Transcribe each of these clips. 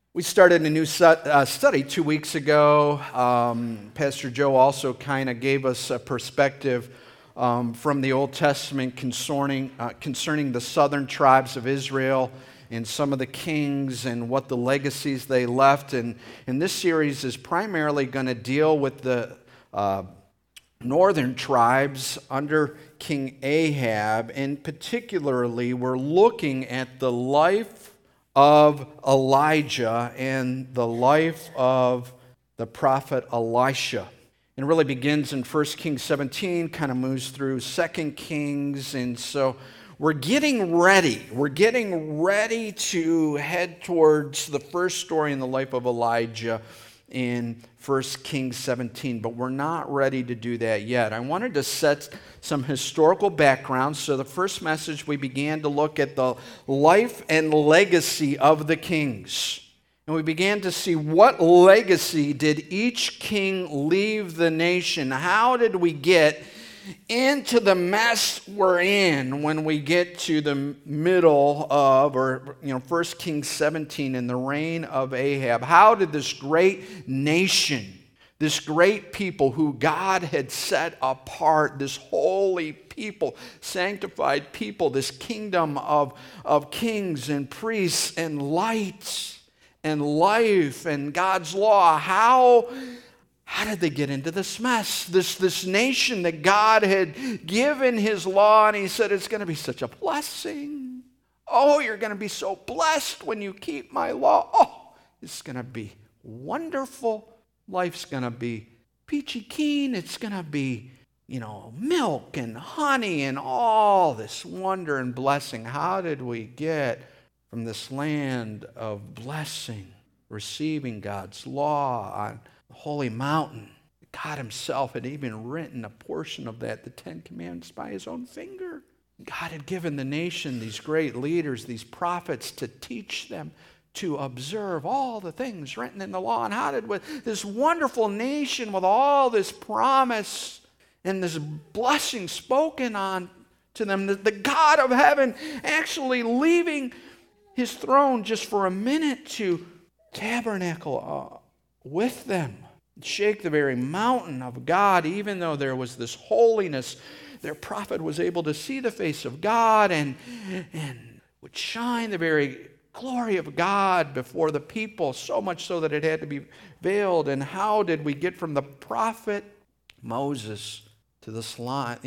We started a new study 2 weeks ago. Pastor Joe also kind of gave us a perspective from the Old Testament concerning the southern tribes of Israel and some of the kings and what the legacies they left. And this series is primarily going to deal with the northern tribes under King Ahab. And particularly, we're looking at the life of Elijah and the life of the prophet Elisha. And it really begins in 1 Kings 17, kind of moves through 2 Kings. And so we're getting ready. We're getting ready to head towards the first story in the life of Elijah in 1 Kings 17, but we're not ready to do that yet. I wanted to set some historical background. So the first message, we began to look at the life and legacy of the kings. And we began to see what legacy did each king leave the nation. How did we get into the mess we're in when we get to the middle of, 1 Kings 17 in the reign of Ahab? How did this great nation, this great people who God had set apart, this holy people, sanctified people, this kingdom of kings and priests and light and life and God's law, how did they get into this mess? This nation that God had given his law, and he said it's going to be such a blessing. Oh, you're going to be so blessed when you keep my law. Oh, it's going to be wonderful. Life's going to be peachy keen. It's going to be, milk and honey and all this wonder and blessing. How did we get from this land of blessing, receiving God's law on the holy mountain? God himself had even written a portion of that, the Ten Commandments, by his own finger. God had given the nation these great leaders, these prophets, to teach them to observe all the things written in the law. And how did this wonderful nation with all this promise and this blessing spoken on to them, the God of heaven actually leaving his throne just for a minute to tabernacle with them, shake the very mountain of God, even though there was this holiness. Their prophet was able to see the face of God and would shine the very glory of God before the people, so much so that it had to be veiled. And how did we get from the prophet Moses to this line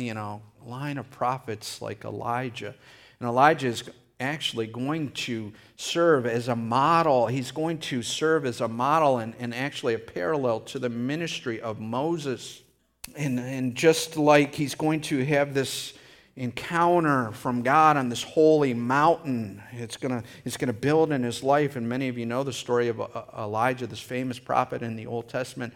of prophets like Elijah? And Elijah is actually going to serve as a model. He's going to serve as a model and actually a parallel to the ministry of Moses. And just like he's going to have this encounter from God on this holy mountain, it's going to build in his life. And many of you know the story of Elijah, this famous prophet in the Old Testament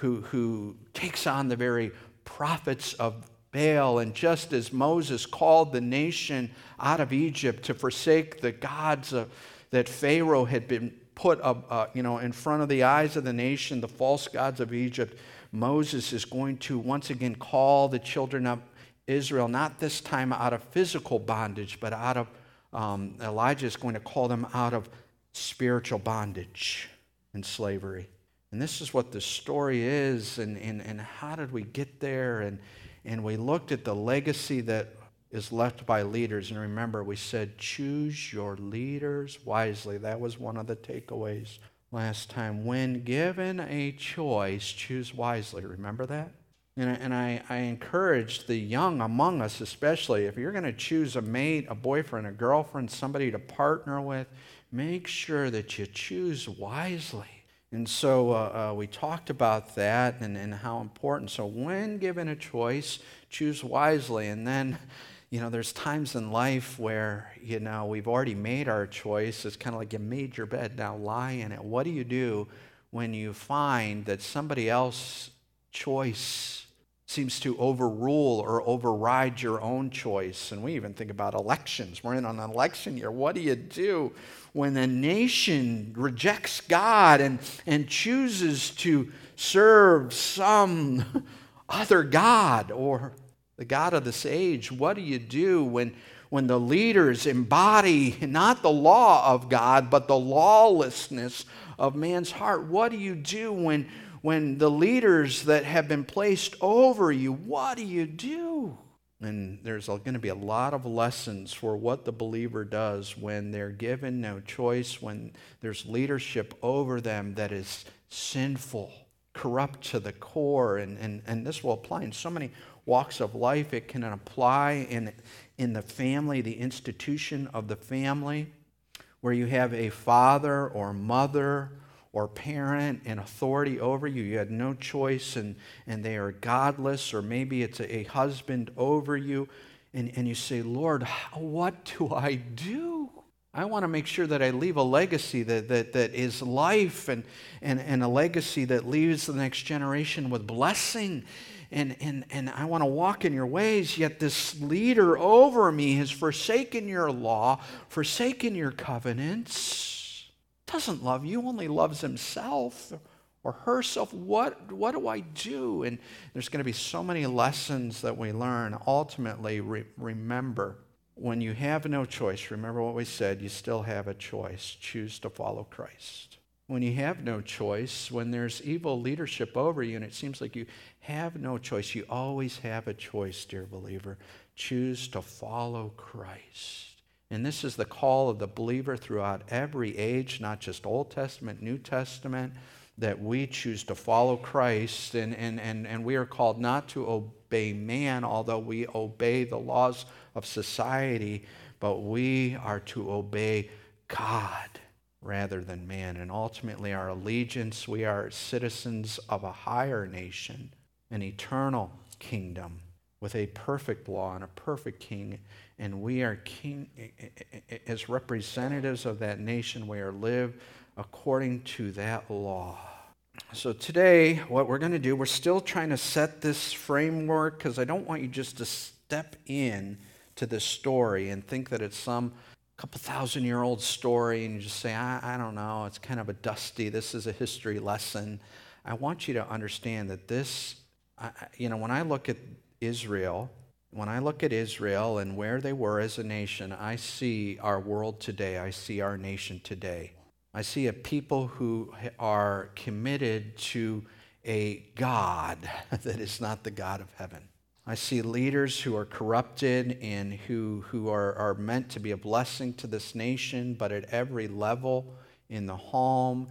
who takes on the very prophets of Baal. And just as Moses called the nation out of Egypt to forsake the gods that Pharaoh had been put in front of the eyes of the nation, the false gods of Egypt, Moses is going to once again call the children of Israel, not this time out of physical bondage, but out of, Elijah is going to call them out of spiritual bondage and slavery. And this is what the story is, and how did we get there? And we looked at the legacy that is left by leaders. And remember, we said, choose your leaders wisely. That was one of the takeaways last time. When given a choice, choose wisely. Remember that? And I encourage the young among us especially, if you're going to choose a mate, a boyfriend, a girlfriend, somebody to partner with, make sure that you choose wisely. And so we talked about that and how important. So when given a choice, choose wisely. And then, there's times in life where, we've already made our choice. It's kind of like you made your bed, now lie in it. What do you do when you find that somebody else's choice seems to overrule or override your own choice? And we even think about elections. We're in an election year. What do you do when a nation rejects God and chooses to serve some other god or the God of this age? What do you do when when the leaders embody not the law of God, but the lawlessness of man's heart? What do you do when the leaders that have been placed over you, what do you do? And there's going to be a lot of lessons for what the believer does when they're given no choice, when there's leadership over them that is sinful, corrupt to the core. And this will apply in so many walks of life. It can apply in the family, the institution of the family, where you have a father or mother or parent in authority over you. You had no choice, and they are godless, or maybe it's a husband over you, and you say, Lord, what do I do? I want to make sure that I leave a legacy that is life and a legacy that leaves the next generation with blessing. And I want to walk in your ways, yet this leader over me has forsaken your law, forsaken your covenants, doesn't love you, only loves himself or herself. What do I do? And there's going to be so many lessons that we learn. Ultimately, remember, when you have no choice, remember what we said, you still have a choice. Choose to follow Christ. When you have no choice, when there's evil leadership over you and it seems like you have no choice, you always have a choice, dear believer. Choose to follow Christ. And this is the call of the believer throughout every age, not just Old Testament, New Testament, that we choose to follow Christ. And we are called not to obey man, although we obey the laws of society, but we are to obey God rather than man. And ultimately our allegiance, we are citizens of a higher nation, an eternal kingdom with a perfect law and a perfect king. And we are king as representatives of that nation. We are live according to that law. So today, what we're going to do, we're still trying to set this framework, because I don't want you just to step in to this story and think that it's some couple thousand-year-old story and you just say, I don't know, it's kind of this is a history lesson. I want you to understand that this, when I look at Israel, and where they were as a nation, I see our world today. I see our nation today. I see a people who are committed to a God that is not the God of heaven. I see leaders who are corrupted and who are meant to be a blessing to this nation, but at every level, in the home,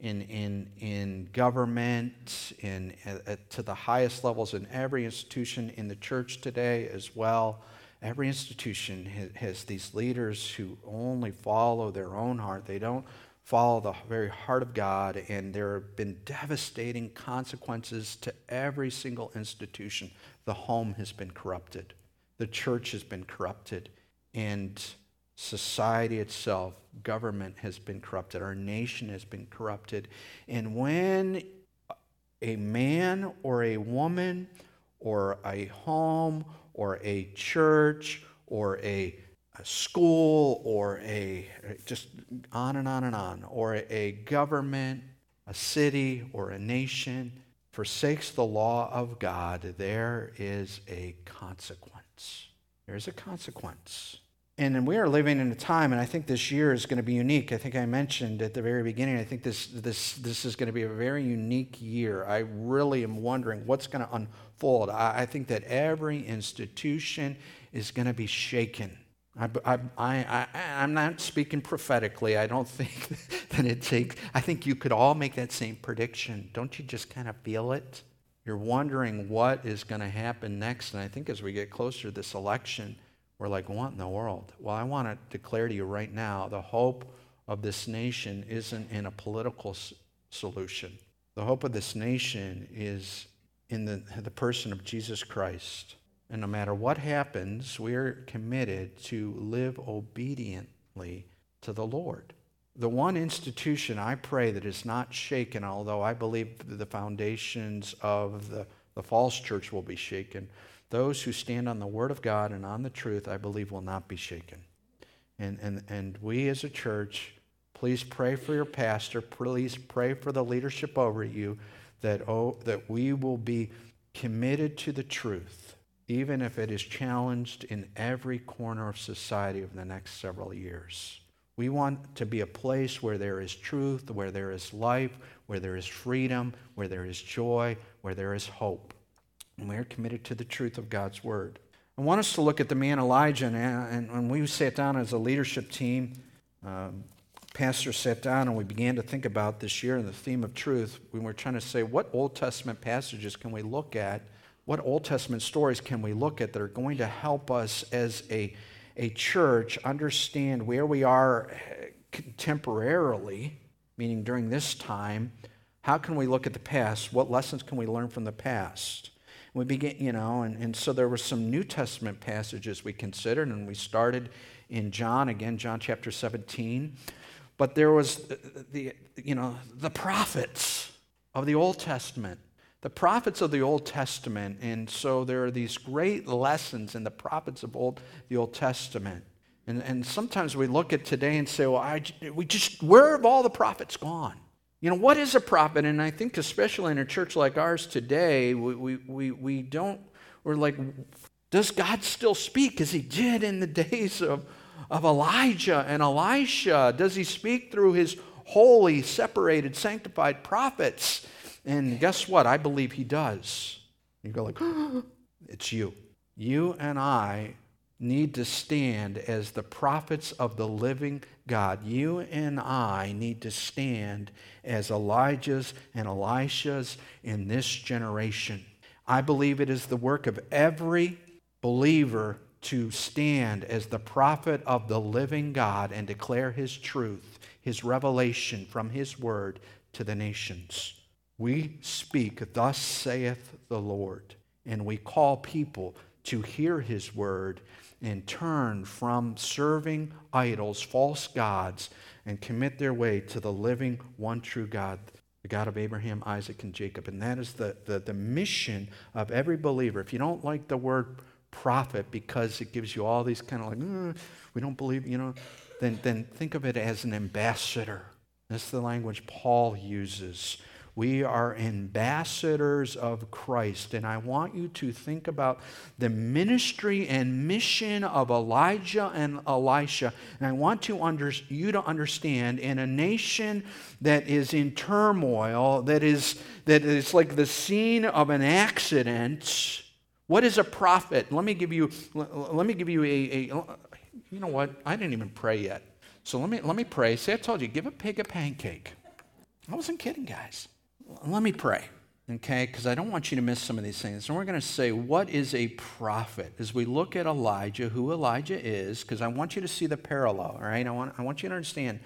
in government, to the highest levels in every institution, in the church today as well. Every institution has these leaders who only follow their own heart. They don't follow the very heart of God, and there have been devastating consequences to every single institution. The home has been corrupted. The church has been corrupted. And society itself, government has been corrupted. Our nation has been corrupted. And when a man or a woman or a home or a church or a school or just on and on and on, or a government, a city or a nation forsakes the law of God, there is a consequence. There's a consequence. And we are living in a time, and I think this year is going to be unique. I think I mentioned at the very beginning, I think this is going to be a very unique year. I really am wondering what's going to unfold. I think that every institution is going to be shaken. I'm not speaking prophetically. I don't think that it takes, I think you could all make that same prediction. Don't you just kind of feel it? You're wondering what is going to happen next. And I think as we get closer to this election, we're like, what in the world? Well, I want to declare to you right now, the hope of this nation isn't in a political solution. The hope of this nation is in the person of Jesus Christ. And no matter what happens, we're committed to live obediently to the Lord. The one institution I pray that is not shaken, although I believe the foundations of the false church will be shaken, those who stand on the Word of God and on the truth, I believe, will not be shaken. And we as a church, please pray for your pastor. Please pray for the leadership over you that we will be committed to the truth. even if it is challenged in every corner of society over the next several years. We want to be a place where there is truth, where there is life, where there is freedom, where there is joy, where there is hope. And we are committed to the truth of God's word. I want us to look at the man Elijah, and when we sat down as a leadership team, pastor sat down and we began to think about this year and the theme of truth. We were trying to say, what Old Testament passages can we look at? What Old Testament stories can we look at that are going to help us as a church understand where we are contemporarily, meaning during this time? How can we look at the past? What lessons can we learn from the past? We began, and so there were some New Testament passages we considered, and we started in John chapter 17. But there was the prophets of the Old Testament. The prophets of the Old Testament, and so there are these great lessons in the prophets of the Old Testament. And sometimes we look at today and say, well, where have all the prophets gone? What is a prophet? And I think especially in a church like ours today, we're like, does God still speak as he did in the days of Elijah and Elisha? Does he speak through his holy, separated, sanctified prophets? And guess what? I believe he does. You go like, it's you. You and I need to stand as the prophets of the living God. You and I need to stand as Elijahs and Elishas in this generation. I believe it is the work of every believer to stand as the prophet of the living God and declare his truth, his revelation from his word to the nations. We speak, thus saith the Lord, and we call people to hear his word and turn from serving idols, false gods, and commit their way to the living, one true God, the God of Abraham, Isaac, and Jacob. And that is the mission of every believer. If you don't like the word prophet because it gives you all these kind of like, we don't believe, then think of it as an ambassador. That's the language Paul uses. We are ambassadors of Christ. And I want you to think about the ministry and mission of Elijah and Elisha. And I want you to understand, in a nation that is in turmoil, that is like the scene of an accident, what is a prophet? Let me give you a you know what? I didn't even pray yet. So let me pray. Say I told you, give a pig a pancake. I wasn't kidding, guys. Let me pray, okay? Because I don't want you to miss some of these things. And we're going to say, what is a prophet? As we look at Elijah, who Elijah is, because I want you to see the parallel, all right? I want you to understand.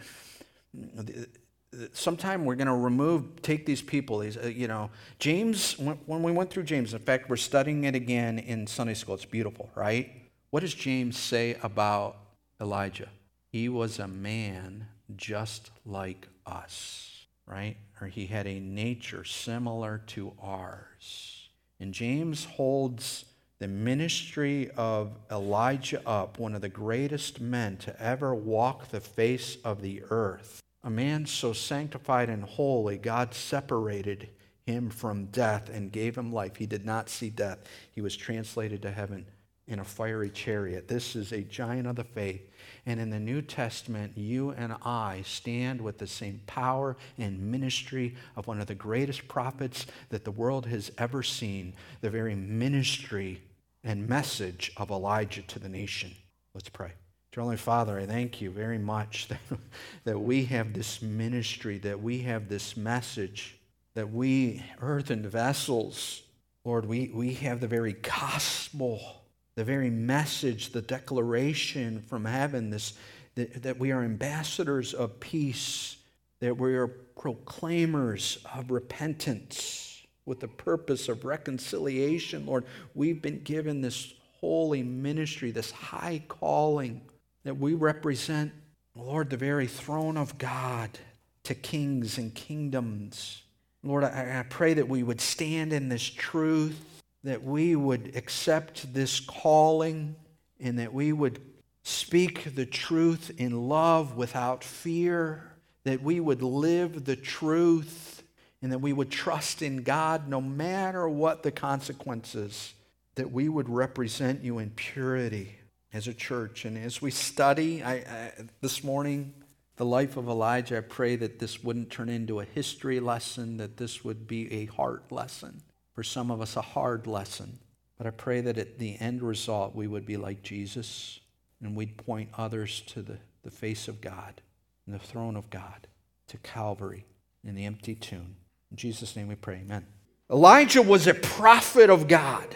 Sometime we're going to take these people, James, when we went through James, in fact, we're studying it again in Sunday school. It's beautiful, right? What does James say about Elijah? He was a man just like us, right? Or he had a nature similar to ours. And James holds the ministry of Elijah up, one of the greatest men to ever walk the face of the earth. A man so sanctified and holy, God separated him from death and gave him life. He did not see death. He was translated to heaven in a fiery chariot. This is a giant of the faith. And in the New Testament, you and I stand with the same power and ministry of one of the greatest prophets that the world has ever seen, the very ministry and message of Elijah to the nation. Let's pray. Dear Heavenly Father, I thank you very much that we have this ministry, that we have this message, that we, earthen vessels, Lord, we have the very gospel, the very message, the declaration from heaven, that we are ambassadors of peace, that we are proclaimers of repentance with the purpose of reconciliation. Lord, we've been given this holy ministry, this high calling, that we represent, Lord, the very throne of God to kings and kingdoms. Lord, I pray that we would stand in this truth, that we would accept this calling, and that we would speak the truth in love without fear, that we would live the truth, and that we would trust in God no matter what the consequences that we would represent you in purity as a church. And as we study this morning the life of Elijah, I pray that this wouldn't turn into a history lesson, that this would be a heart lesson. For some of us, a hard lesson. But I pray that at the end result, we would be like Jesus, and we'd point others to the face of God and the throne of God, to Calvary and the empty tomb. In Jesus' name we pray, amen. Elijah was a prophet of God.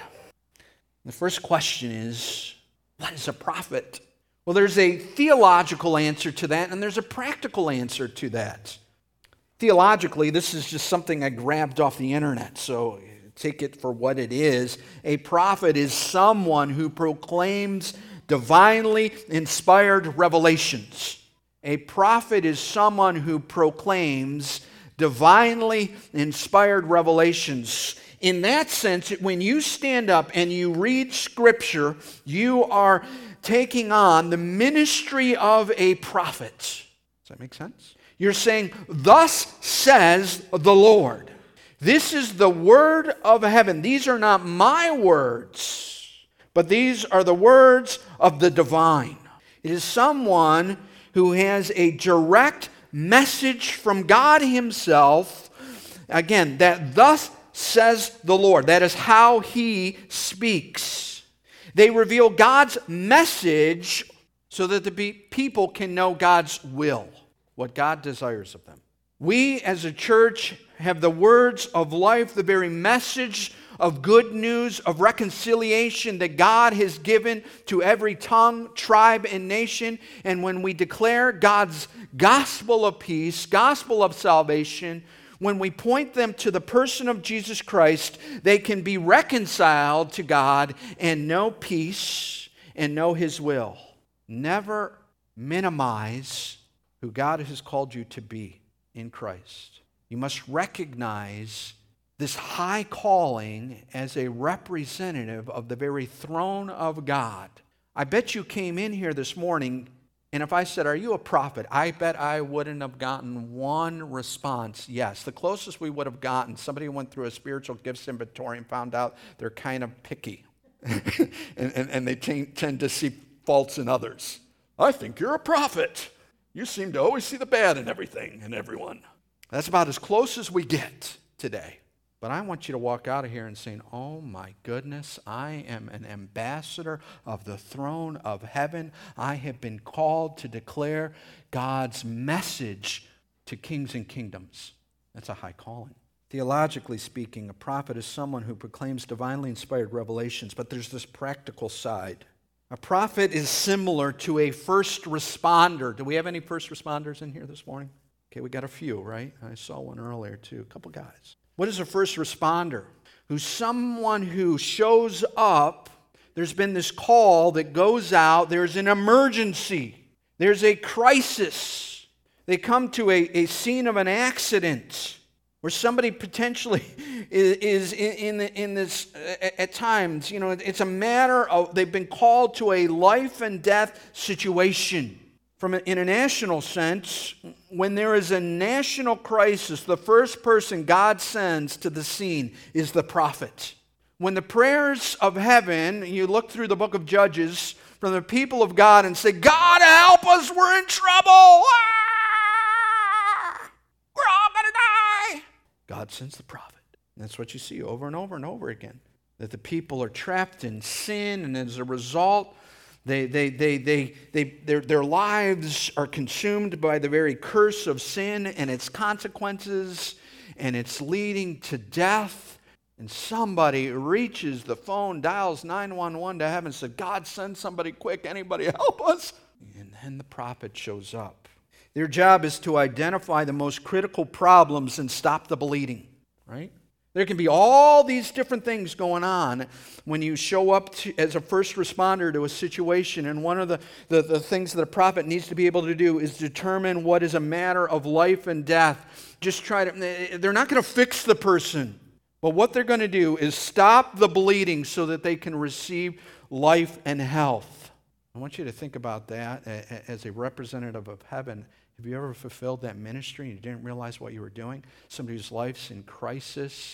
The first question is, what is a prophet? Well, there's a theological answer to that, and there's a practical answer to that. Theologically, this is just something I grabbed off the internet, so take it for what it is. A prophet is someone who proclaims divinely inspired revelations. A prophet is someone who proclaims divinely inspired revelations. In that sense, when you stand up and you read Scripture, you are taking on the ministry of a prophet. Does that make sense? You're saying, "Thus says the Lord." This is the word of heaven. These are not my words, but these are the words of the divine. It is someone who has a direct message from God Himself. Again, that thus says the Lord. That is how He speaks. They reveal God's message so that the people can know God's will, what God desires of them. We as a church have the words of life, the very message of good news, of reconciliation that God has given to every tongue, tribe, and nation. And when we declare God's gospel of peace, gospel of salvation, when we point them to the person of Jesus Christ, they can be reconciled to God and know peace and know His will. Never minimize who God has called you to be in Christ. You must recognize this high calling as a representative of the very throne of God. I bet you came in here this morning, and if I said, "Are you a prophet?" I bet I wouldn't have gotten one response. Yes. The closest we would have gotten, somebody who went through a spiritual gifts inventory and found out they're kind of picky. and they tend to see faults in others. "I think you're a prophet. You seem to always see the bad in everything and everyone." That's about as close as we get today. But I want you to walk out of here and saying, "Oh my goodness, I am an ambassador of the throne of heaven. I have been called to declare God's message to kings and kingdoms." That's a high calling. Theologically speaking, a prophet is someone who proclaims divinely inspired revelations, but there's this practical side. A prophet is similar to a first responder. Do we have any first responders in here this morning? Okay, we got a few, right? I saw one earlier too, a couple guys. What is a first responder? Who's someone who shows up. There's been this call that goes out. There's an emergency. There's a crisis. They come to a scene of an accident where somebody potentially is in this, at times, it's a matter of, they've been called to a life and death situation. In a national sense, when there is a national crisis, the first person God sends to the scene is the prophet. When the prayers of heaven, you look through the book of Judges, from the people of God and say, "God help us, we're in trouble! We're all going to die!" God sends the prophet. And that's what you see over and over and over again. That the people are trapped in sin, and as a result, their lives are consumed by the very curse of sin and its consequences, and it's leading to death. And somebody reaches the phone, dials 911 to heaven and says, "God, send somebody quick. Anybody help us?" And then the prophet shows up. Their job is to identify the most critical problems and stop the bleeding, right? There can be all these different things going on when you show up as a first responder to a situation. And one of the things that a prophet needs to be able to do is determine what is a matter of life and death. They're not going to fix the person. But what they're going to do is stop the bleeding so that they can receive life and health. I want you to think about that as a representative of heaven. Have you ever fulfilled that ministry and you didn't realize what you were doing? Somebody whose life's in crisis,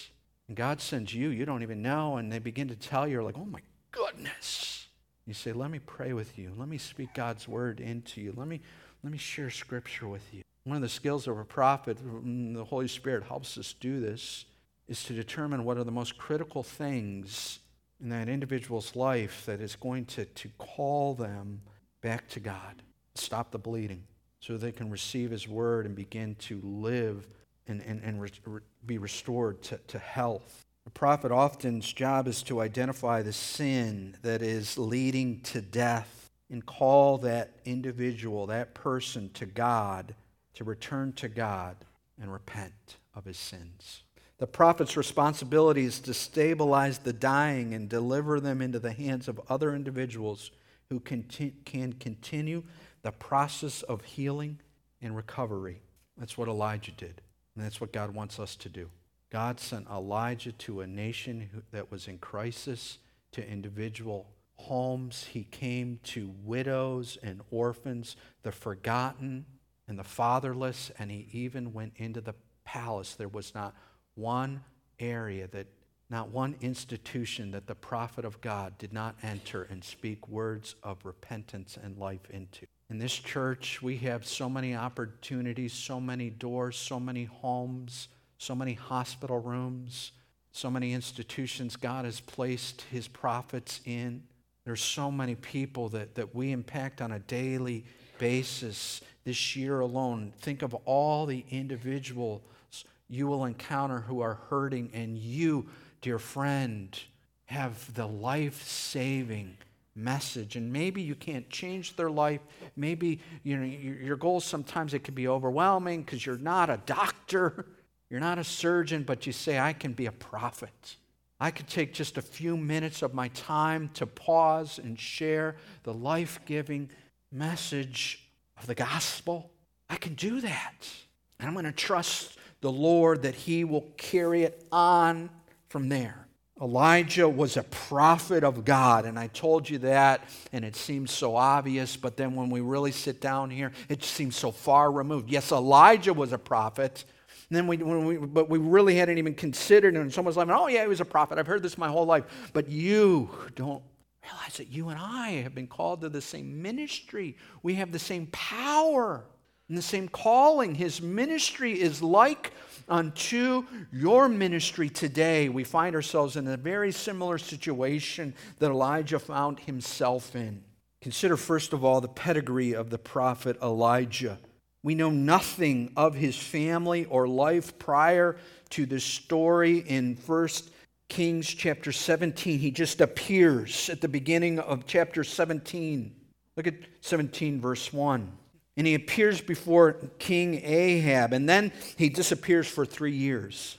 And God sends you don't even know, and they begin to tell you, you're like, oh my goodness. You say, let me pray with you. Let me speak God's word into you. Let me share scripture with you. One of the skills of a prophet, the Holy Spirit helps us do this, is to determine what are the most critical things in that individual's life that is going to call them back to God. Stop the bleeding so they can receive his word and begin to live and be restored to health. A prophet often's job is to identify the sin that is leading to death and call that individual, that person, to God, to return to God and repent of his sins. The prophet's responsibility is to stabilize the dying and deliver them into the hands of other individuals who can continue the process of healing and recovery. That's what Elijah did, and that's what God wants us to do. God sent Elijah to a nation that was in crisis, to individual homes. He came to widows and orphans, the forgotten and the fatherless, and he even went into the palace. There was not one area, not one institution that the prophet of God did not enter and speak words of repentance and life into. In this church, we have so many opportunities, so many doors, so many homes, so many hospital rooms, so many institutions God has placed his prophets in. There's so many people that we impact on a daily basis. This year alone, think of all the individuals you will encounter who are hurting, and you, dear friend, have the life-saving message. And maybe you can't change their life. Maybe your goals, sometimes it can be overwhelming because you're not a doctor. You're not a surgeon, but you say, I can be a prophet. I could take just a few minutes of my time to pause and share the life-giving message of the gospel. I can do that. And I'm going to trust the Lord that he will carry it on from there. Elijah was a prophet of God, and I told you that, and it seems so obvious, but then when we really sit down here, it seems so far removed. Yes, Elijah was a prophet, and then but we really hadn't even considered it, and someone's like, oh yeah, he was a prophet. I've heard this my whole life. But you don't realize that you and I have been called to the same ministry. We have the same power and the same calling. His ministry is like unto your ministry today. We find ourselves in a very similar situation that Elijah found himself in. Consider, first of all, the pedigree of the prophet Elijah. We know nothing of his family or life prior to this story in 1 Kings chapter 17. He just appears at the beginning of chapter 17. Look at 17 verse 1. And he appears before King Ahab, and then he disappears for 3 years.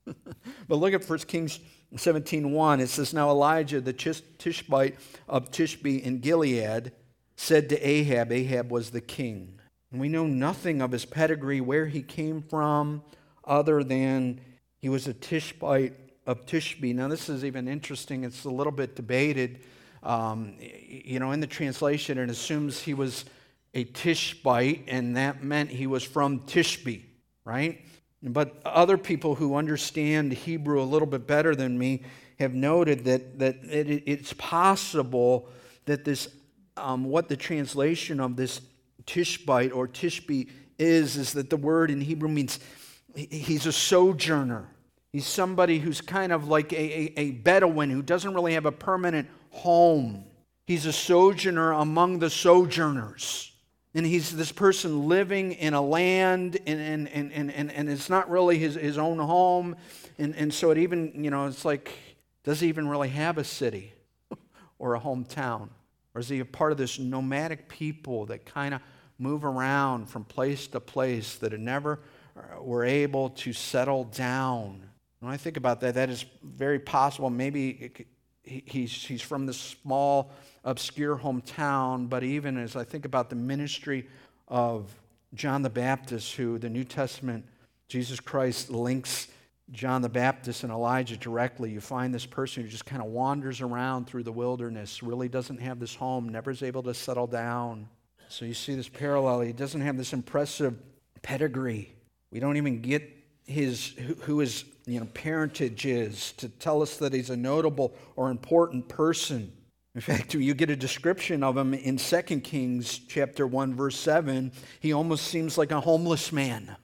But look at 1 Kings 17:1. It says, now Elijah, the Tishbite of Tishbe in Gilead, said to Ahab, Ahab was the king. And we know nothing of his pedigree, where he came from, other than he was a Tishbite of Tishbe. Now this is even interesting. It's a little bit debated. In the translation, it assumes he was a Tishbite, and that meant he was from Tishbe, right? But other people who understand Hebrew a little bit better than me have noted that it's possible that this, what the translation of this Tishbite or Tishbe is that the word in Hebrew means he's a sojourner. He's somebody who's kind of like a Bedouin who doesn't really have a permanent home. He's a sojourner among the sojourners. And he's this person living in a land, and it's not really his own home. And so it even, it's like, does he even really have a city or a hometown? Or is he a part of this nomadic people that kind of move around from place to place, that never were able to settle down? When I think about that, that is very possible. Maybe he's from this small, obscure hometown, but even as I think about the ministry of John the Baptist, who the New Testament, Jesus Christ links John the Baptist and Elijah directly, you find this person who just kind of wanders around through the wilderness, really doesn't have this home, never is able to settle down. So you see this parallel. He doesn't have this impressive pedigree. We don't even get who his parentage is, to tell us that he's a notable or important person. In fact, you get a description of him in 2 Kings chapter 1, verse 7. He almost seems like a homeless man.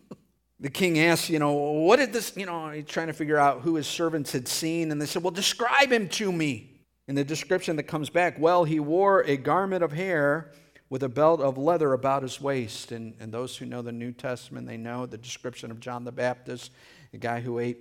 The king asks, what did this, he's trying to figure out who his servants had seen. And they said, well, describe him to me. And the description that comes back, well, he wore a garment of hair with a belt of leather about his waist. And those who know the New Testament, they know the description of John the Baptist, a guy who ate,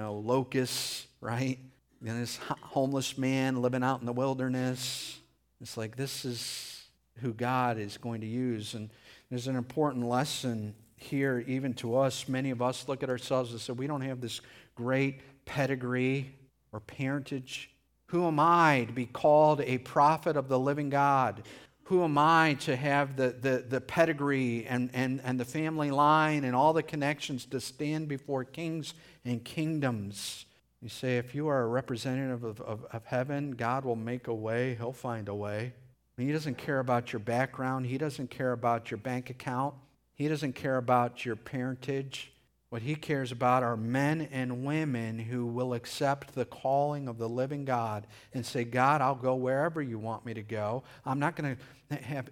locusts, right? And this homeless man living out in the wilderness. It's like this is who God is going to use. And there's an important lesson here even to us. Many of us look at ourselves and say, we don't have this great pedigree or parentage. Who am I to be called a prophet of the living God? Who am I to have the pedigree and the family line and all the connections to stand before kings and kingdoms? You say, if you are a representative of heaven, God will make a way. He'll find a way. He doesn't care about your background. He doesn't care about your bank account. He doesn't care about your parentage. What he cares about are men and women who will accept the calling of the living God and say, God, I'll go wherever you want me to go. I'm not going to have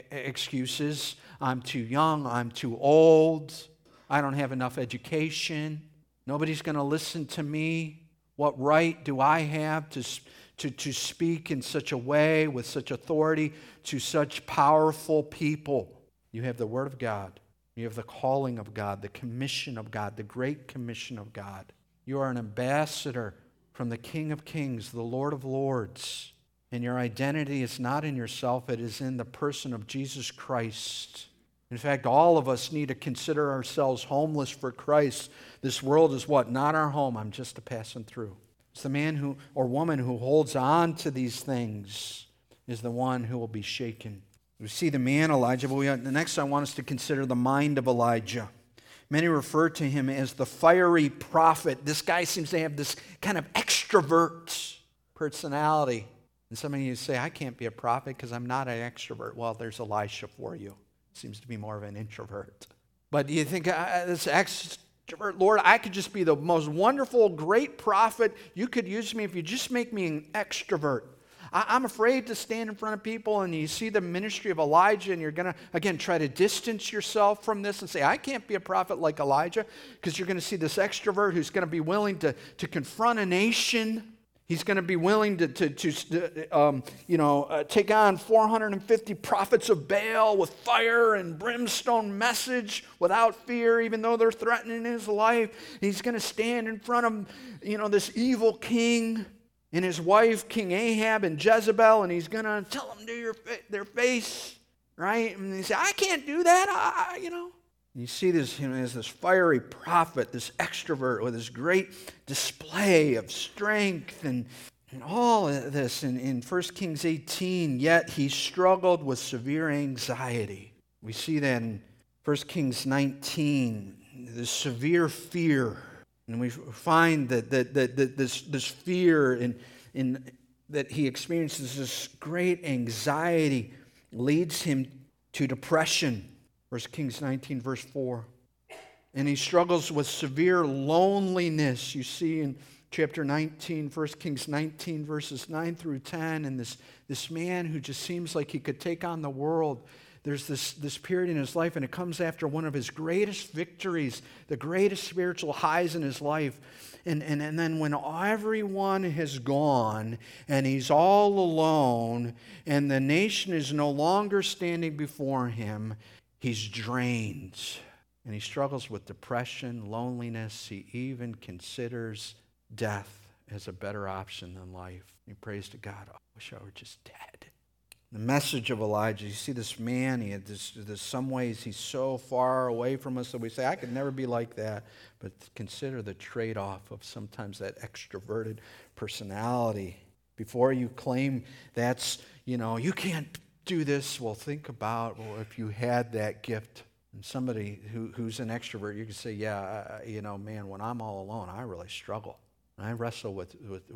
excuses. I'm too young. I'm too old. I don't have enough education. Nobody's going to listen to me. What right do I have to speak in such a way, with such authority, to such powerful people? You have the Word of God. You have the calling of God, the commission of God, the great commission of God. You are an ambassador from the King of Kings, the Lord of Lords. And your identity is not in yourself, it is in the person of Jesus Christ. In fact, all of us need to consider ourselves homeless for Christ. This world is what? Not our home. I'm just a passing through. It's the man or woman who holds on to these things is the one who will be shaken. We see the man Elijah, but next I want us to consider the mind of Elijah. Many refer to him as the fiery prophet. This guy seems to have this kind of extrovert personality. And some of you say, I can't be a prophet because I'm not an extrovert. Well, there's Elisha for you. Seems to be more of an introvert. But you think, this extrovert, Lord, I could just be the most wonderful, great prophet. You could use me if you just make me an extrovert. I'm afraid to stand in front of people, and you see the ministry of Elijah, and you're going to, again, try to distance yourself from this and say, I can't be a prophet like Elijah, because you're going to see this extrovert who's going to be willing to confront a nation. He's going to be willing to take on 450 prophets of Baal with fire and brimstone message without fear, even though they're threatening his life. He's going to stand in front of, this evil king and his wife, King Ahab and Jezebel, and he's going to tell them to their face, right? And they say, I can't do that, You see this, as this fiery prophet, this extrovert with this great display of strength and all of this. In 1 Kings 18, yet he struggled with severe anxiety. We see that in 1 Kings 19, the severe fear. And we find that this fear in that he experiences, this great anxiety, leads him to depression. 1 Kings 19, verse 4. And he struggles with severe loneliness. You see in chapter 19, 1 Kings 19, verses 9 through 10, and this man who just seems like he could take on the world. There's this period in his life, and it comes after one of his greatest victories, the greatest spiritual highs in his life. And then when everyone has gone, and he's all alone, and the nation is no longer standing before him, he's drained. And he struggles with depression, loneliness. He even considers death as a better option than life. He prays to God, I wish I were just dead. The message of Elijah, you see this man, there's some ways he's so far away from us that we say, I could never be like that. But consider the trade-off of sometimes that extroverted personality. Before you claim that's, you can't do this, well, think about, if you had that gift. And somebody who's an extrovert, you can say, man, when I'm all alone, I really struggle. And I wrestle with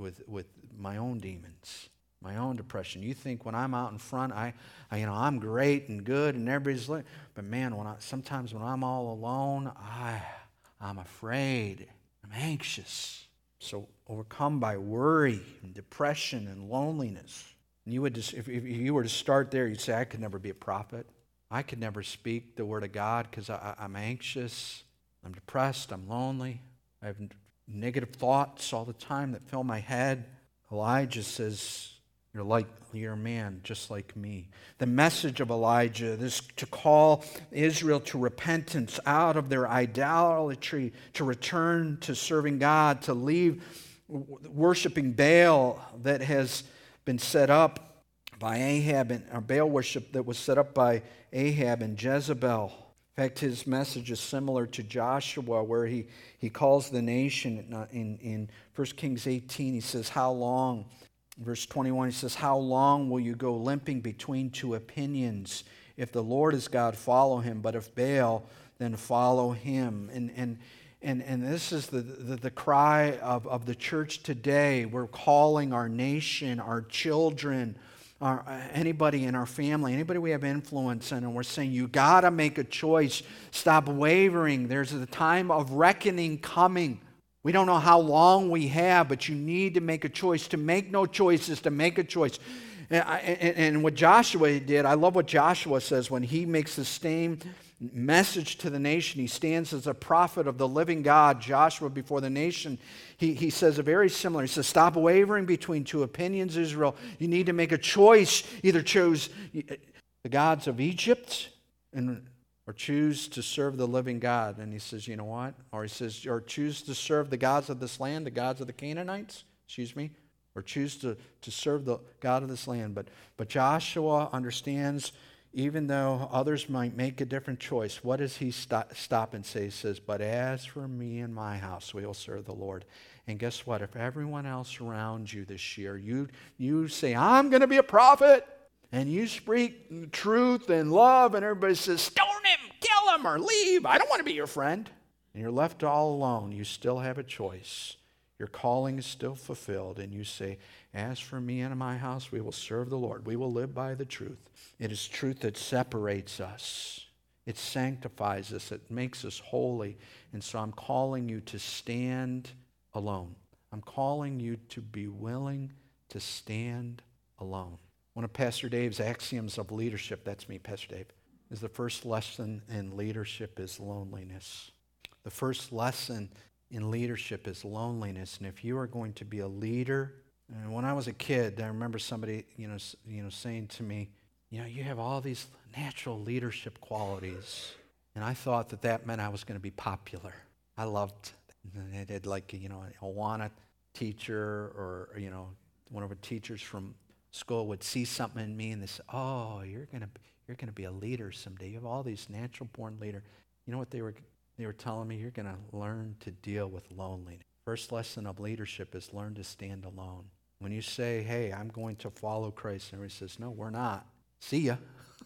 my own demons. My own depression. You think when I'm out in front, I'm great and good and everybody's but man, sometimes when I'm all alone, I'm afraid. I'm anxious. So overcome by worry and depression and loneliness. And you would just, if you were to start there, you'd say, I could never be a prophet. I could never speak the word of God because I'm anxious. I'm depressed. I'm lonely. I have negative thoughts all the time that fill my head. Elijah says, you're a man just like me. The message of Elijah is to call Israel to repentance out of their idolatry, to return to serving God, to leave worshiping Baal that has been set up by Ahab, or Baal worship that was set up by Ahab and Jezebel. In fact, his message is similar to Joshua, where he calls the nation in 1 Kings 18. He says, how long? Verse 21, he says, how long will you go limping between two opinions? If the Lord is God, follow him. But if Baal, then follow him. And this is the cry of the church today. We're calling our nation, our children, anybody in our family, anybody we have influence in, and we're saying, you got to make a choice. Stop wavering. There's a time of reckoning coming. We don't know how long we have, but you need to make a choice. To make no choice is to make a choice. And what Joshua did, I love what Joshua says when he makes the same message to the nation. He stands as a prophet of the living God, Joshua, before the nation. He says a very similar. He says, stop wavering between two opinions, Israel. You need to make a choice. Either choose the gods of Egypt or choose to serve the living God. And he says, you know what? Or he says, or choose to serve the gods of this land, the gods of the Canaanites, or choose to serve the God of this land. But Joshua understands, even though others might make a different choice, what does he stop and say? He says, but as for me and my house, we will serve the Lord. And guess what? If everyone else around you this year, you say, I'm going to be a prophet, and you speak truth and love, and everybody says, stone him, kill him, or leave. I don't want to be your friend. And you're left all alone. You still have a choice. Your calling is still fulfilled, and you say, as for me and my house, we will serve the Lord. We will live by the truth. It is truth that separates us. It sanctifies us. It makes us holy. And so I'm calling you to stand alone. I'm calling you to be willing to stand alone. One of Pastor Dave's axioms of leadership, that's me, Pastor Dave, is the first lesson in leadership is loneliness. The first lesson in leadership is loneliness. And if you are going to be a leader, and when I was a kid, I remember somebody, saying to me, you have all these natural leadership qualities. And I thought that meant I was going to be popular. I loved, I did a Awana teacher, or, one of our teachers from school would see something in me and they say, oh, you're gonna be a leader someday. You have all these natural born leaders. You know what they were telling me? You're gonna learn to deal with loneliness. First lesson of leadership is learn to stand alone. When you say, hey, I'm going to follow Christ, and everybody says, no, we're not. See ya.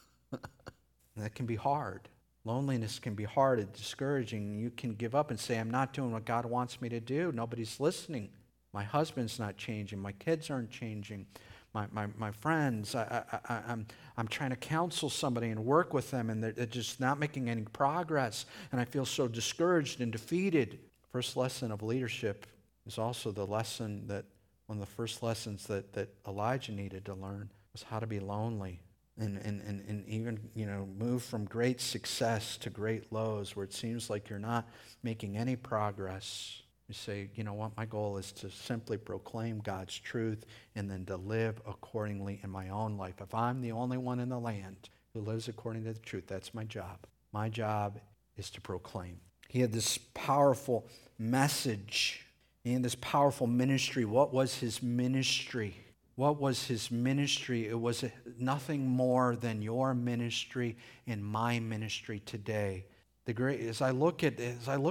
That can be hard. Loneliness can be hard and discouraging. You can give up and say, I'm not doing what God wants me to do. Nobody's listening. My husband's not changing. My kids aren't changing. My friends, I'm trying to counsel somebody and work with them, and they're just not making any progress, and I feel so discouraged and defeated. First lesson of leadership is also the lesson that one of the first lessons that Elijah needed to learn was how to be lonely and even move from great success to great lows where it seems like you're not making any progress. You say, you know what, my goal is to simply proclaim God's truth and then to live accordingly in my own life. If I'm the only one in the land who lives according to the truth, that's my job. My job is to proclaim. He had this powerful message. He had this powerful ministry. What was his ministry? What was his ministry? It was nothing more than your ministry and my ministry today. As I look at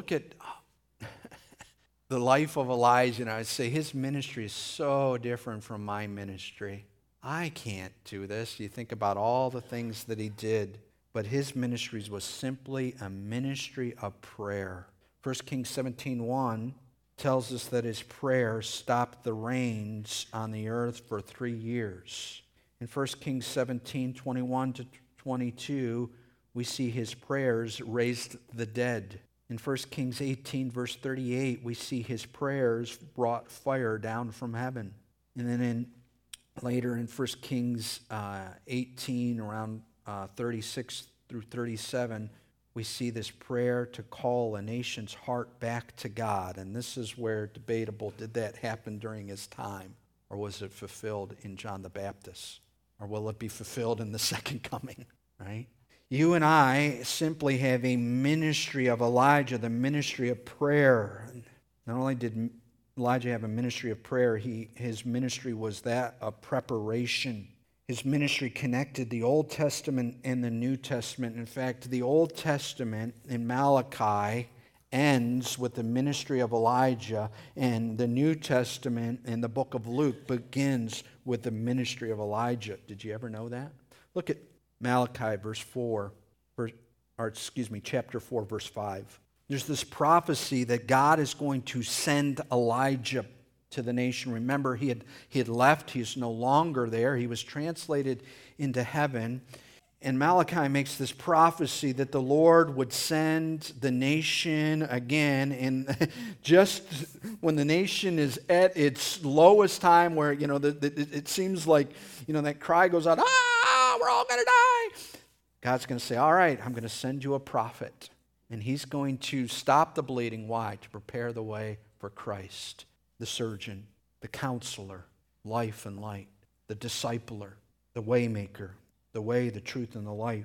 the life of Elijah, I say his ministry is so different from my ministry. I can't do this. You think about all the things that he did, but his ministry was simply a ministry of prayer. 1 Kings 17:1 tells us that his prayer stopped the rains on the earth for 3 years. In 1 Kings 17:21 to 22, we see his prayers raised the dead. In 1 Kings 18, verse 38, we see his prayers brought fire down from heaven. And then later in 1 Kings 18, around 36 through 37, we see this prayer to call a nation's heart back to God. And this is where debatable, did that happen during his time? Or was it fulfilled in John the Baptist? Or will it be fulfilled in the second coming, right? You and I simply have a ministry of Elijah, the ministry of prayer. Not only did Elijah have a ministry of prayer, his ministry was that of preparation. His ministry connected the Old Testament and the New Testament. In fact, the Old Testament in Malachi ends with the ministry of Elijah, and the New Testament in the book of Luke begins with the ministry of Elijah. Did you ever know that? Look at Malachi chapter 4, verse 5. There's this prophecy that God is going to send Elijah to the nation. Remember, he had left. He is no longer there. He was translated into heaven. And Malachi makes this prophecy that the Lord would send the nation again. And just when the nation is at its lowest time, where, it seems like, that cry goes out, we're all going to die. God's going to say, all right, I'm going to send you a prophet. And he's going to stop the bleeding. Why? To prepare the way for Christ, the surgeon, the counselor, life and light, the discipler, the waymaker, the way, the truth, and the life.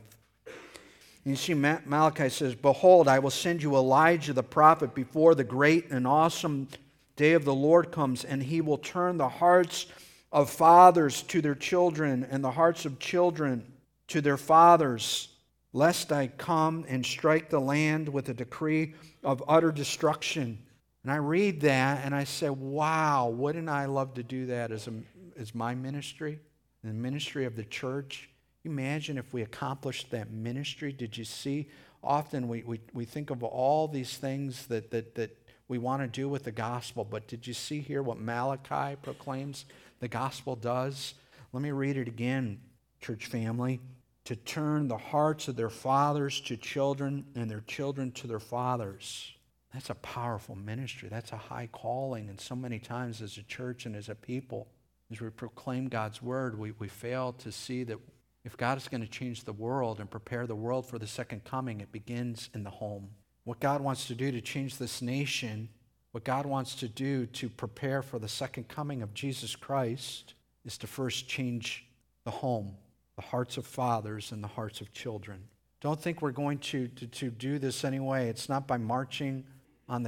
And you see, Malachi says, behold, I will send you Elijah the prophet before the great and awesome day of the Lord comes, and he will turn the hearts of fathers to their children and the hearts of children to their fathers, lest I come and strike the land with a decree of utter destruction. And I read that and I say, wow, wouldn't I love to do that as my ministry, the ministry of the church? Imagine if we accomplished that ministry. Did you see? Often we think of all these things that we want to do with the gospel, but did you see here what Malachi proclaims the gospel does? Let me read it again, church family. To turn the hearts of their fathers to children and their children to their fathers. That's a powerful ministry. That's a high calling. And so many times as a church and as a people, as we proclaim God's word, we fail to see that if God is going to change the world and prepare the world for the second coming, it begins in the home. What God wants to do to change this nation, what God wants to do to prepare for the second coming of Jesus Christ, is to first change the home, the hearts of fathers and the hearts of children. Don't think we're going to do this anyway. It's not by marching on the,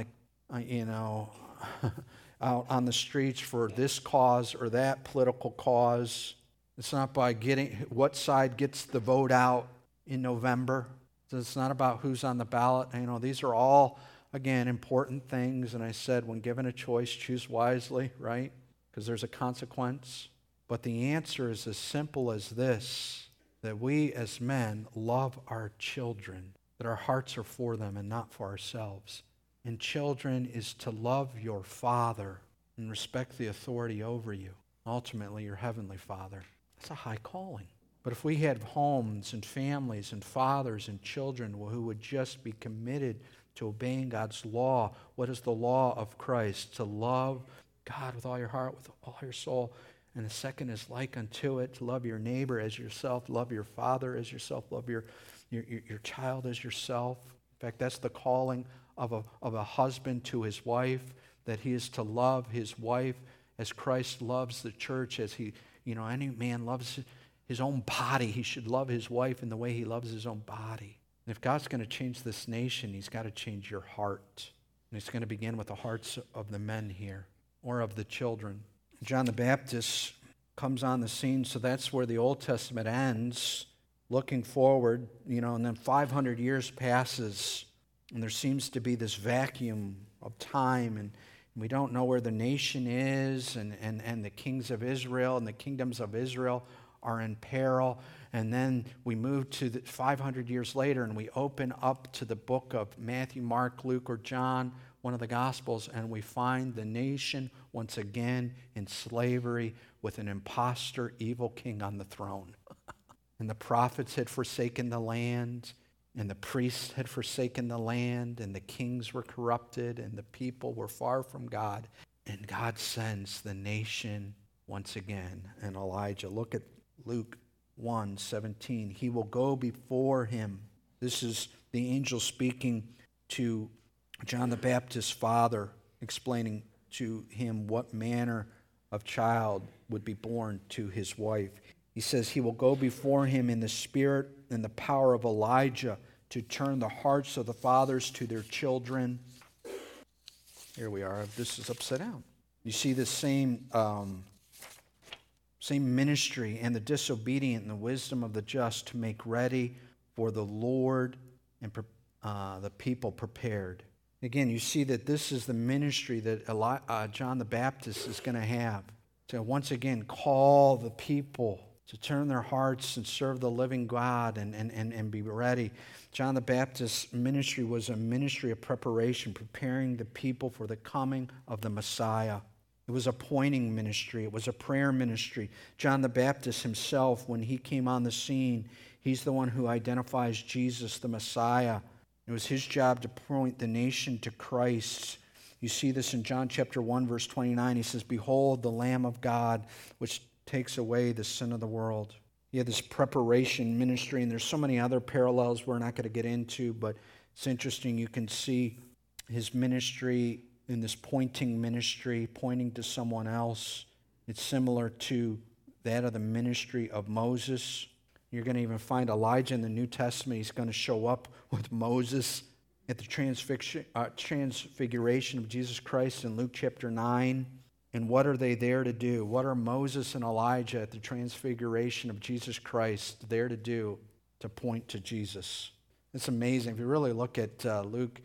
out on the streets for this cause or that political cause. It's not by getting what side gets the vote out in November. It's not about who's on the ballot. These are all, again, important things. And I said, when given a choice, choose wisely, right? Because there's a consequence. But the answer is as simple as this, that we as men love our children, that our hearts are for them and not for ourselves. And children is to love your father and respect the authority over you, ultimately your heavenly Father. That's a high calling. But if we had homes and families and fathers and children who would just be committed to obeying God's law, what is the law of Christ? To love God with all your heart, with all your soul. And the second is like unto it, to love your neighbor as yourself, love your father as yourself, love your child as yourself. In fact, that's the calling of a husband to his wife, that he is to love his wife as Christ loves the church, as any man loves his own body. He should love his wife in the way he loves his own body. And if God's going to change this nation, he's got to change your heart. And it's going to begin with the hearts of the men here, or of the children. John the Baptist comes on the scene, so that's where the Old Testament ends, looking forward, and then 500 years passes, and there seems to be this vacuum of time, and we don't know where the nation is, and the kings of Israel and the kingdoms of Israel are in peril. And then we move to 500 years later, and we open up to the book of Matthew, Mark, Luke, or John, one of the Gospels, and we find the nation once again in slavery with an imposter, evil king on the throne. And the prophets had forsaken the land. and the priests had forsaken the land, and the kings were corrupted, and the people were far from God. And God sends the nation once again. And Elijah, look at Luke 1:17. He will go before him. This is the angel speaking to John the Baptist's father, explaining to him what manner of child would be born to his wife. He says he will go before him in the spirit and the power of Elijah to turn the hearts of the fathers to their children. Here we are. This is upside down. You see the same ministry and the disobedient and the wisdom of the just to make ready for the Lord and the people prepared. Again, you see that this is the ministry that John the Baptist is going to have. To once again call the people to turn their hearts and serve the living God and be ready. John the Baptist's ministry was a ministry of preparation, preparing the people for the coming of the Messiah. It was a pointing ministry. It was a prayer ministry. John the Baptist himself, when he came on the scene, he's the one who identifies Jesus, the Messiah. It was his job to point the nation to Christ. You see this in John chapter 1, verse 29. He says, "Behold, the Lamb of God, which takes away the sin of the world." He had this preparation ministry, and there's so many other parallels we're not going to get into, but it's interesting. You can see his ministry in this pointing ministry, pointing to someone else. It's similar to that of the ministry of Moses. You're going to even find Elijah in the New Testament. He's going to show up with Moses at the transfiguration of Jesus Christ in Luke chapter 9. And what are they there to do? What are Moses and Elijah at the transfiguration of Jesus Christ there to do? To point to Jesus. It's amazing. If you really look at Luke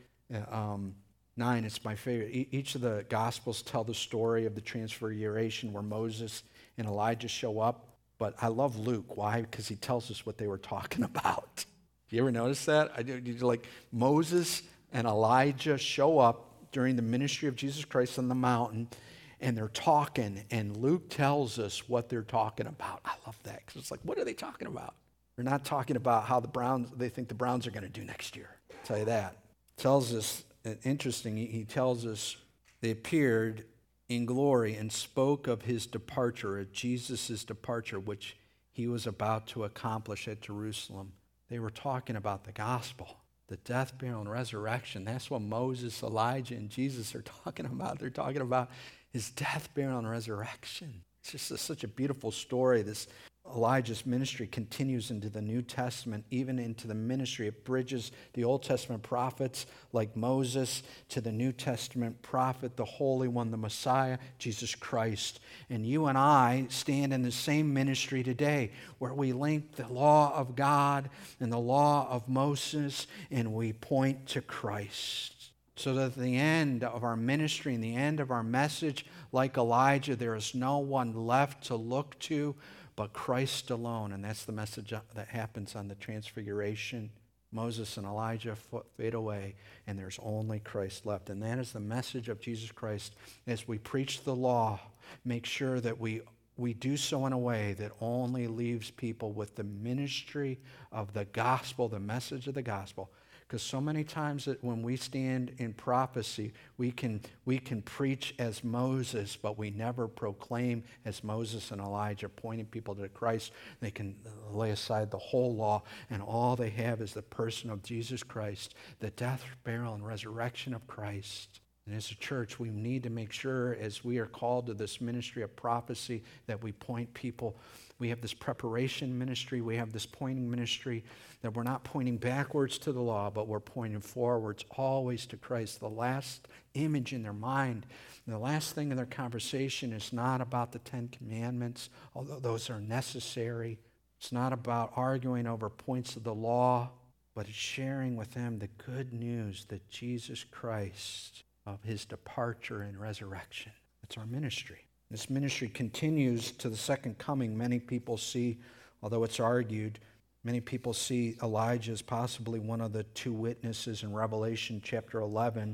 9, it's my favorite. Each of the Gospels tell the story of the transfiguration where Moses and Elijah show up. But I love Luke. Why? Because he tells us what they were talking about. You ever notice that? Like Moses and Elijah show up during the ministry of Jesus Christ on the mountain, and they're talking, and Luke tells us what they're talking about. I love that, because it's like, what are they talking about? They're not talking about how they think the Browns are going to do next year. I'll tell you that. Tells us, interesting, he tells us they appeared in glory and spoke of his departure, of Jesus' departure, which he was about to accomplish at Jerusalem. They were talking about the gospel, the death, burial, and resurrection. That's what Moses, Elijah, and Jesus are talking about. They're talking about his death, burial, and resurrection. It's just such a beautiful story. This Elijah's ministry continues into the New Testament, even into the ministry. It bridges the Old Testament prophets like Moses to the New Testament prophet, the Holy One, the Messiah, Jesus Christ. And you and I stand in the same ministry today, where we link the law of God and the law of Moses, and we point to Christ. So that at the end of our ministry and the end of our message, like Elijah, there is no one left to look to but Christ alone. And that's the message that happens on the transfiguration. Moses and Elijah fade away, and there's only Christ left. And that is the message of Jesus Christ. As we preach the law, make sure that we do so in a way that only leaves people with the ministry of the gospel, the message of the gospel. Because so many times that when we stand in prophecy, we can preach as Moses, but we never proclaim as Moses and Elijah, pointing people to Christ. They can lay aside the whole law, and all they have is the person of Jesus Christ, the death, burial, and resurrection of Christ. And as a church, we need to make sure, as we are called to this ministry of prophecy, that we point people. We have this preparation ministry. We have this pointing ministry, that we're not pointing backwards to the law, but we're pointing forwards always to Christ. The last image in their mind, the last thing in their conversation is not about the Ten Commandments, although those are necessary. It's not about arguing over points of the law, but it's sharing with them the good news that Jesus Christ, of his departure and resurrection. That's our ministry. This ministry continues to the second coming. Many people see, although it's argued, many people see Elijah as possibly one of the two witnesses in Revelation chapter 11.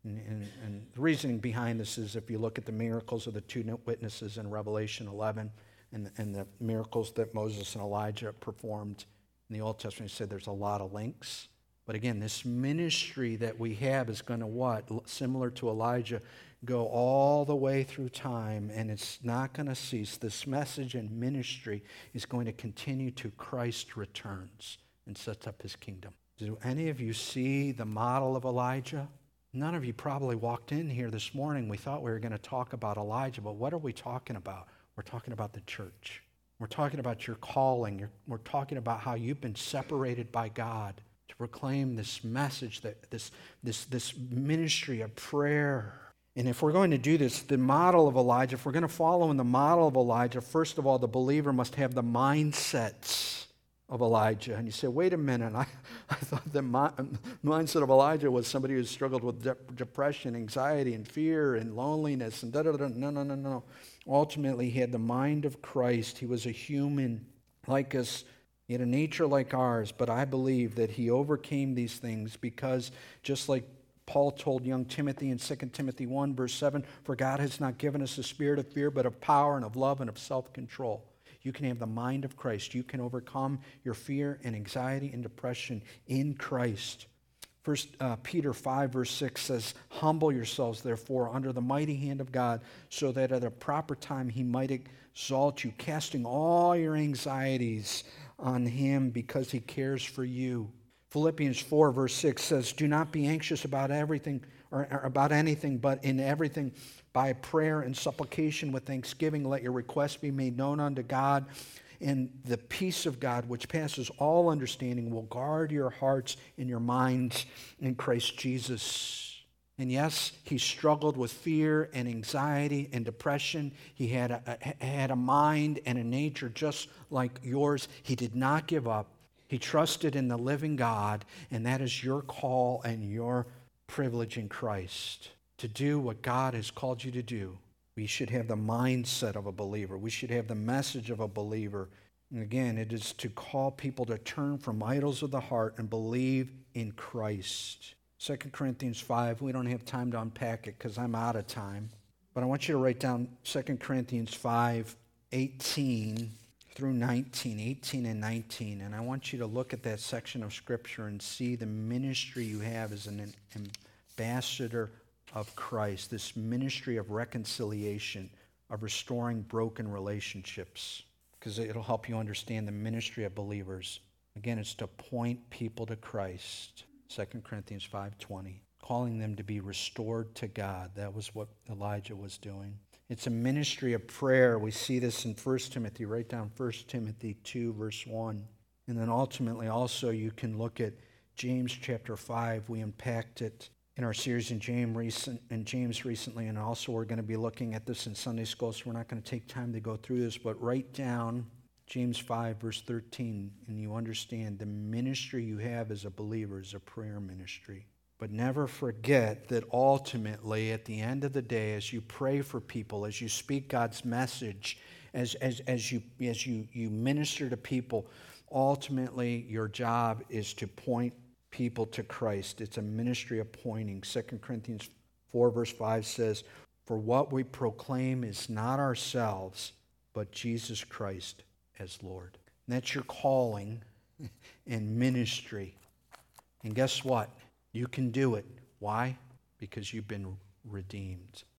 And the reasoning behind this is, if you look at the miracles of the two witnesses in Revelation 11 and the miracles that Moses and Elijah performed in the Old Testament, he said there's a lot of links. But again, this ministry that we have is going to what? Similar to Elijah, go all the way through time, and it's not going to cease. This message and ministry is going to continue to Christ returns and sets up his kingdom. Do any of you see the model of Elijah? None of you probably walked in here this morning. We thought we were going to talk about Elijah, but what are we talking about? We're talking about the church. We're talking about your calling. We're talking about how you've been separated by God to proclaim this message, that this ministry of prayer. And if we're going to do this, the model of Elijah, if we're going to follow in the model of Elijah, first of all, the believer must have the mindsets of Elijah. And you say, wait a minute, I thought the mindset of Elijah was somebody who struggled with depression, anxiety, and fear, and loneliness, and da-da-da. No. Ultimately, he had the mind of Christ. He was a human like us. He had a nature like ours, but I believe that he overcame these things because, just like Paul told young Timothy in 2 Timothy 1, verse 7, for God has not given us a spirit of fear, but of power and of love and of self-control. You can have the mind of Christ. You can overcome your fear and anxiety and depression in Christ. 1 Peter 5, verse 6 says, humble yourselves, therefore, under the mighty hand of God, so that at a proper time he might exalt you, casting all your anxieties on him because he cares for you. Philippians 4, verse 6 says, do not be anxious about everything or about anything, but in everything by prayer and supplication with thanksgiving, let your requests be made known unto God. And the peace of God, which passes all understanding, will guard your hearts and your minds in Christ Jesus. And yes, he struggled with fear and anxiety and depression. He had a mind and a nature just like yours. He did not give up. He trusted in the living God, and that is your call and your privilege in Christ. To do what God has called you to do, we should have the mindset of a believer. We should have the message of a believer. And again, it is to call people to turn from idols of the heart and believe in Christ. 2 Corinthians 5, we don't have time to unpack it because I'm out of time. But I want you to write down 2 Corinthians 5, 18 through 19, 18 and 19. And I want you to look at that section of Scripture and see the ministry you have as an ambassador of Christ, this ministry of reconciliation, of restoring broken relationships, because it'll help you understand the ministry of believers. Again, it's to point people to Christ. 2 Corinthians 5:20, calling them to be restored to God. That was what Elijah was doing. It's a ministry of prayer. We see this in 1 Timothy. Write down 1 Timothy 2, verse 1. And then ultimately also you can look at James chapter 5. We unpacked it in our series in James recently, and also we're going to be looking at this in Sunday school, so we're not going to take time to go through this, but write down James 5, verse 13, and you understand the ministry you have as a believer is a prayer ministry. But never forget that ultimately, at the end of the day, as you pray for people, as you speak God's message, as you minister to people, ultimately your job is to point people to Christ. It's a ministry of pointing. 2 Corinthians 4, verse 5 says, for what we proclaim is not ourselves, but Jesus Christ as Lord. And that's your calling and ministry. And guess what? You can do it. Why? Because you've been redeemed.